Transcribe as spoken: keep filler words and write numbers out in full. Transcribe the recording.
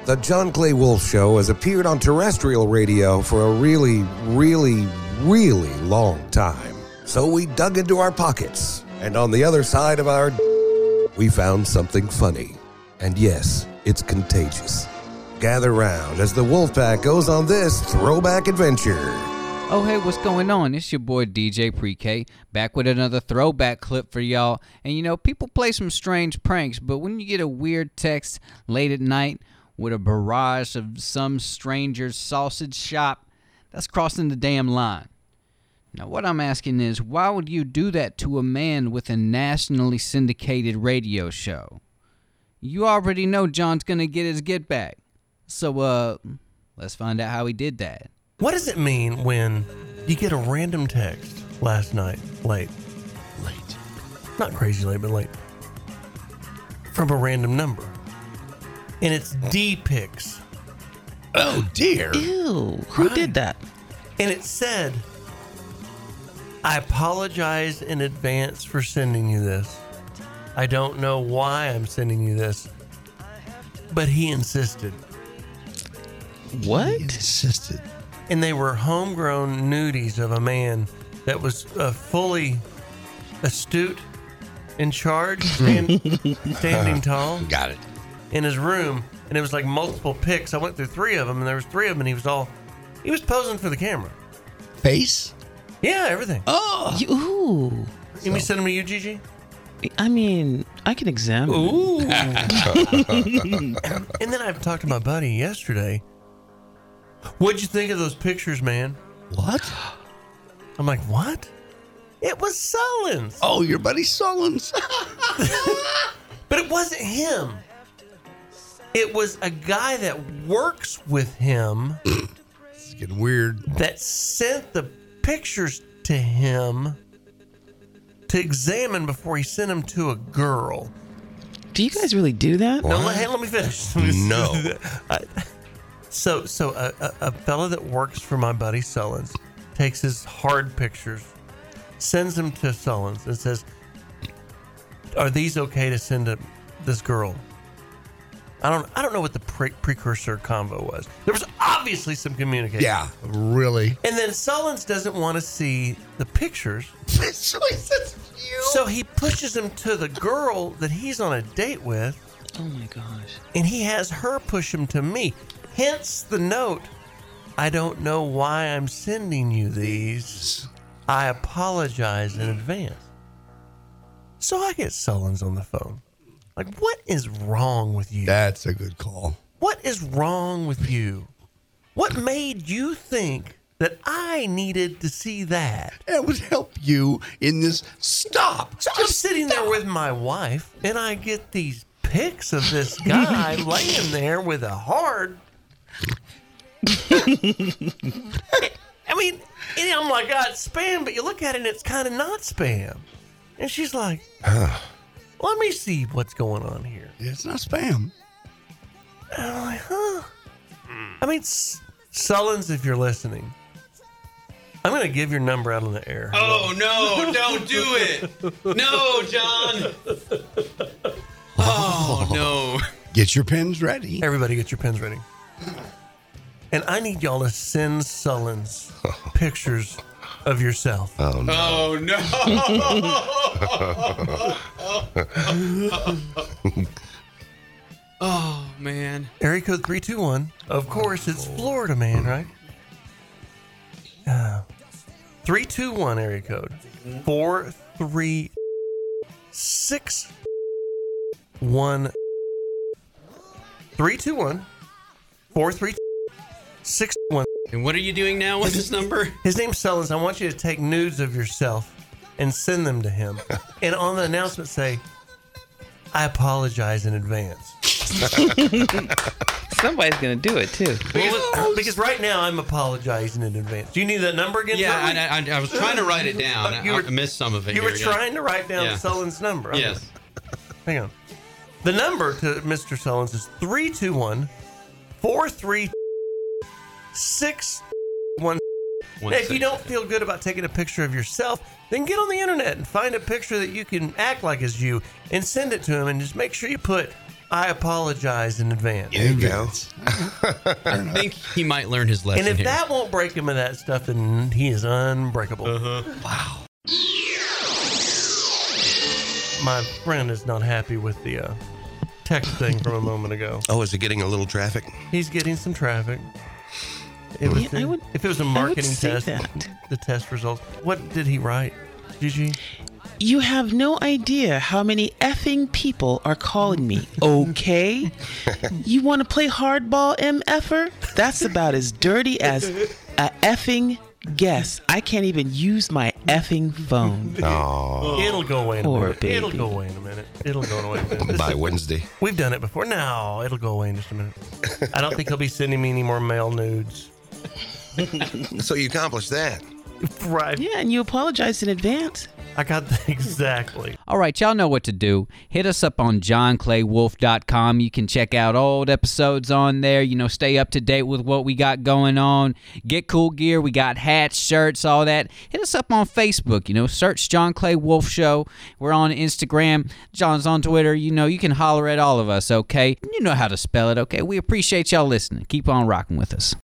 The John Clay Wolf Show has appeared on terrestrial radio for a really, really, really long time. So we dug into our pockets, and on the other side of our we found something funny. And yes, it's contagious. Gather round as the Wolfpack goes on this throwback adventure. Oh, hey, what's going on? It's your boy D J Pre-K, back with another throwback clip for y'all. And you know, people play some strange pranks, but when you get a weird text late at night with a barrage of some stranger's sausage shop, that's crossing the damn line. Now, what I'm asking is, why would you do that to a man with a nationally syndicated radio show? You already know John's gonna get his get back. So, uh, let's find out how he did that. What does it mean when you get a random text last night, late, late, not crazy late, but late, from a random number, and it's D-pics. Oh, dear. Ew, who Right. did that? And it said, I apologize in advance for sending you this. I don't know why I'm sending you this, but he insisted. What? He insisted. And they were homegrown nudies of a man that was uh, fully astute, in charge, stand, standing tall Got it. in his room. And it was like multiple pics. I went through three of them, and there was three of them, and he was all, he was posing for the camera. Face? Yeah, everything. Oh. You, ooh. Can we send them to you, Gigi? I mean, I can examine. Ooh. And then I talked to my buddy yesterday. What'd you think of those pictures, man? What? I'm like, what? It was Sullins. Oh, your buddy Sullins. But it wasn't him. It was a guy that works with him It's getting weird. that sent the pictures to him to examine before he sent them to a girl. Do you guys really do that? No, let, hey, let me finish. No. I, so, so a, a, a fella that works for my buddy Sullins takes his hard pictures, sends them to Sullins, and says, "Are these okay to send to this girl?" I don't, I don't know what the pre- precursor convo was. There was obviously some communication. Yeah, really. And then Sullins doesn't want to see the pictures, So he says you. so he pushes them to the girl that he's on a date with, Oh my gosh. and he has her push them to me. Hence the note, I don't know why I'm sending you these. I apologize in advance. So I get Sullins on the phone. Like, what is wrong with you? That's a good call. What is wrong with you? What made you think that I needed to see that? That would help you in this. Stop. So I'm sitting there with my wife, and I get these pics of this guy laying there with a hard. I mean, and I'm like, God, it's spam, but you look at it and it's kind of not spam. And she's like, let me see what's going on here. It's not spam. And I'm like, huh? I mean, S- Sullins, if you're listening, I'm going to give your number out on the air. Oh, no, don't do it. No, John. Oh, no. Get your pens ready. Everybody get your pens ready. And I need y'all to send Sullins pictures of yourself. Oh, no. Oh, no. Oh, man. Area code three two one. Of course, it's Florida, man, right? Uh, three two one area code. four three six one. three two one four three six one. And what are you doing now with this number? His name's Sullins. I want you to take nudes of yourself and send them to him. And on the announcement say, I apologize in advance. Somebody's gonna do it too. Because, because right now I'm apologizing in advance. Do you need that number again? Yeah, Charlie? I, I, I was trying to write it down. You were- I missed some of it. You here, were yeah. trying to write down Yeah. Sullins' number. Okay. Yes. Hang on. The number to Mister Sullins is three two one four three six one. One If you second. don't feel good about taking a picture of yourself, then get on the internet and find a picture that you can act like is you and send it to him, and just make sure you put I apologize in advance. There you go. I think he might learn his lesson And if here. that won't break him of that stuff, then he is unbreakable. Uh-huh. Wow. My friend is not happy with the uh, text thing from a moment ago. Oh, is it getting a little traffic? He's getting some traffic. It was, Yeah, I would- if it was a I would marketing say test, that. the test results. What did he write? Gigi? You have no idea how many effing people are calling me, okay? You want to play hardball, M F-er? That's about as dirty as a effing guess. I can't even use my effing phone. Oh, It'll go away in a Poor minute. It'll baby. go away in a minute. It'll go away in a minute. This by is- Wednesday. We've done it before. No, it'll go away in just a minute. I don't think he'll be sending me any more male nudes. So you accomplished that. Right. Yeah, and you apologized in advance. I got that exactly. All right, y'all know what to do. Hit us up on john clay wolf dot com. You can check out old episodes on there. You know, stay up to date with what we got going on. Get cool gear. We got hats, shirts, all that. Hit us up on Facebook. You know, search John Clay Wolf Show. We're on Instagram. John's on Twitter. You know, you can holler at all of us, okay? You know how to spell it, okay? We appreciate y'all listening. Keep on rocking with us.